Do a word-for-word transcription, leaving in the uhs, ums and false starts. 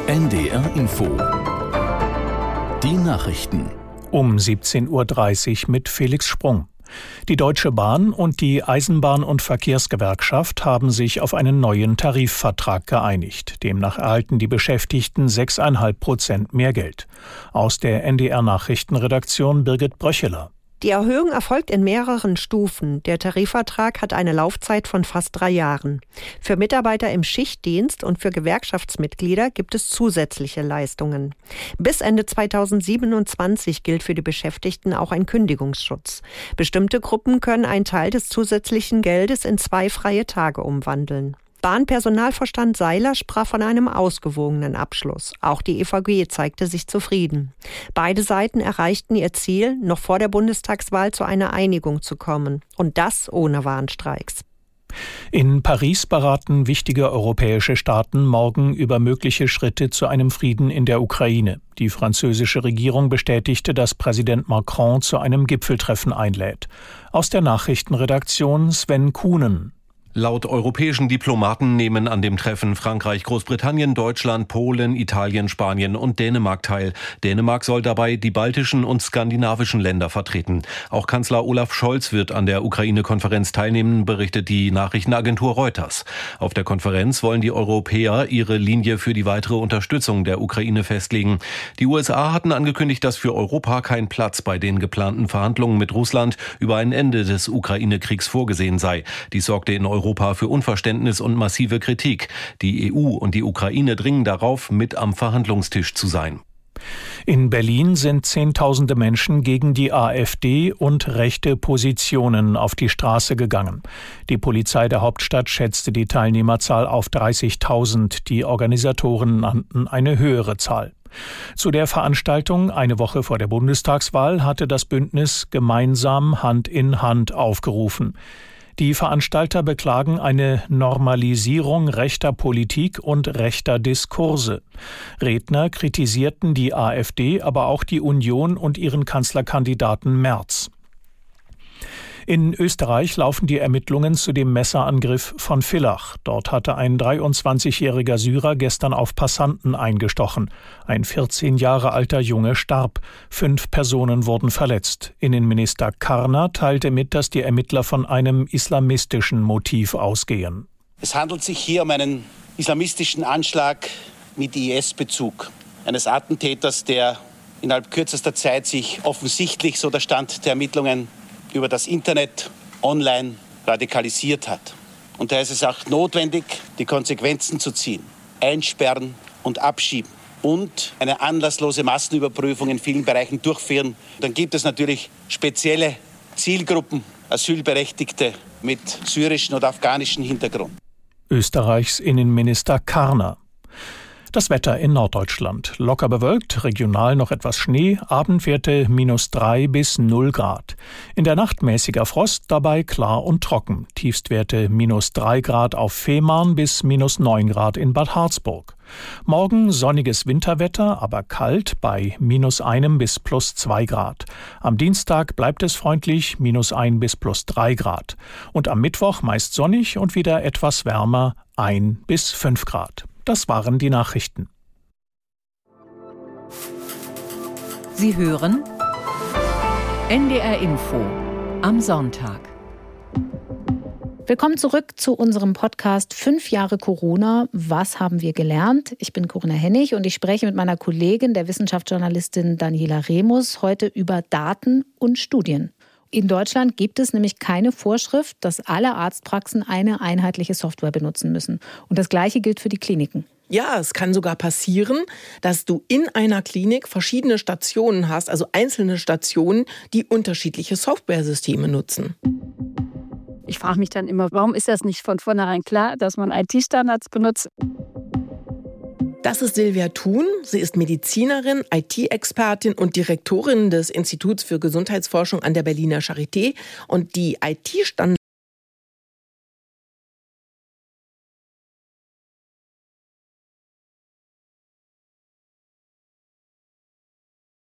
N D R Info. Die Nachrichten. Um siebzehn Uhr dreißig mit Felix Sprung. Die Deutsche Bahn und die Eisenbahn- und Verkehrsgewerkschaft haben sich auf einen neuen Tarifvertrag geeinigt. Demnach erhalten die Beschäftigten sechs Komma fünf Prozent mehr Geld. Aus der N D R-Nachrichtenredaktion Birgit Bröcheler. Die Erhöhung erfolgt in mehreren Stufen. Der Tarifvertrag hat eine Laufzeit von fast drei Jahren. Für Mitarbeiter im Schichtdienst und für Gewerkschaftsmitglieder gibt es zusätzliche Leistungen. Bis Ende zweitausendsiebenundzwanzig gilt für die Beschäftigten auch ein Kündigungsschutz. Bestimmte Gruppen können einen Teil des zusätzlichen Geldes in zwei freie Tage umwandeln. Bahnpersonalvorstand Seiler sprach von einem ausgewogenen Abschluss. Auch die E V G zeigte sich zufrieden. Beide Seiten erreichten ihr Ziel, noch vor der Bundestagswahl zu einer Einigung zu kommen. Und das ohne Warnstreiks. In Paris beraten wichtige europäische Staaten morgen über mögliche Schritte zu einem Frieden in der Ukraine. Die französische Regierung bestätigte, dass Präsident Macron zu einem Gipfeltreffen einlädt. Aus der Nachrichtenredaktion Sven Kuhnen. Laut europäischen Diplomaten nehmen an dem Treffen Frankreich, Großbritannien, Deutschland, Polen, Italien, Spanien und Dänemark teil. Dänemark soll dabei die baltischen und skandinavischen Länder vertreten. Auch Kanzler Olaf Scholz wird an der Ukraine-Konferenz teilnehmen, berichtet die Nachrichtenagentur Reuters. Auf der Konferenz wollen die Europäer ihre Linie für die weitere Unterstützung der Ukraine festlegen. Die U S A hatten angekündigt, dass für Europa kein Platz bei den geplanten Verhandlungen mit Russland über ein Ende des Ukraine-Kriegs vorgesehen sei. Dies sorgte in Europa Europa für Unverständnis und massive Kritik. Die E U und die Ukraine dringen darauf, mit am Verhandlungstisch zu sein. In Berlin sind Zehntausende Menschen gegen die AfD und rechte Positionen auf die Straße gegangen. Die Polizei der Hauptstadt schätzte die Teilnehmerzahl auf dreißigtausend. Die Organisatoren nannten eine höhere Zahl. Zu der Veranstaltung eine Woche vor der Bundestagswahl hatte das Bündnis Gemeinsam Hand in Hand aufgerufen. Die Veranstalter beklagen eine Normalisierung rechter Politik und rechter Diskurse. Redner kritisierten die AfD, aber auch die Union und ihren Kanzlerkandidaten Merz. In Österreich laufen die Ermittlungen zu dem Messerangriff von Villach. Dort hatte ein dreiundzwanzigjähriger Syrer gestern auf Passanten eingestochen. Ein vierzehn Jahre alter Junge starb. Fünf Personen wurden verletzt. Innenminister Karner teilte mit, dass die Ermittler von einem islamistischen Motiv ausgehen. Es handelt sich hier um einen islamistischen Anschlag mit I S-Bezug. Eines Attentäters, der innerhalb kürzester Zeit sich offensichtlich, so der Stand der Ermittlungen, über das Internet online radikalisiert hat. Und da ist es auch notwendig, die Konsequenzen zu ziehen, einsperren und abschieben und eine anlasslose Massenüberprüfung in vielen Bereichen durchführen. Dann gibt es natürlich spezielle Zielgruppen, Asylberechtigte mit syrischem oder afghanischem Hintergrund. Österreichs Innenminister Karner. Das Wetter in Norddeutschland. Locker bewölkt, regional noch etwas Schnee, Abendwerte minus drei bis null Grad. In der Nacht mäßiger Frost, dabei klar und trocken. Tiefstwerte minus drei Grad auf Fehmarn bis minus neun Grad in Bad Harzburg. Morgen sonniges Winterwetter, aber kalt bei minus einem bis plus zwei Grad. Am Dienstag bleibt es freundlich, minus ein bis plus drei Grad. Und am Mittwoch meist sonnig und wieder etwas wärmer, ein bis fünf Grad. Das waren die Nachrichten. Sie hören N D R Info am Sonntag. Willkommen zurück zu unserem Podcast Fünf Jahre Corona. Was haben wir gelernt? Ich bin Corinna Hennig und ich spreche mit meiner Kollegin, der Wissenschaftsjournalistin Daniela Remus, heute über Daten und Studien. In Deutschland gibt es nämlich keine Vorschrift, dass alle Arztpraxen eine einheitliche Software benutzen müssen. Und das Gleiche gilt für die Kliniken. Ja, es kann sogar passieren, dass du in einer Klinik verschiedene Stationen hast, also einzelne Stationen, die unterschiedliche Softwaresysteme nutzen. Ich frage mich dann immer, warum ist das nicht von vornherein klar, dass man I T-Standards benutzt? Das ist Silvia Thun. Sie ist Medizinerin, I T-Expertin und Direktorin des Instituts für Gesundheitsforschung an der Berliner Charité. Und die I T-Standards